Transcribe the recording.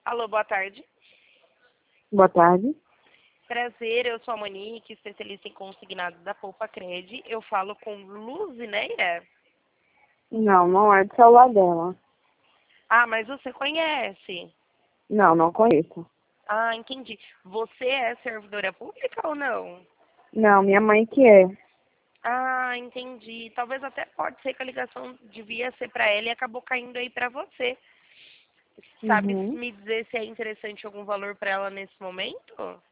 Alô, boa tarde. Boa tarde. Prazer, eu sou a Monique, especialista em consignados da Poupa Cred. Eu falo com Luzineira. Não, não é do celular dela. Ah, mas você conhece? Não, não conheço. Ah, entendi. Você é servidora pública ou não? Não, minha mãe que é. Ah, entendi. Talvez até pode ser que a ligação devia ser para ela e acabou caindo aí para você. Sabe Uhum. me dizer se é interessante algum valor para ela nesse momento?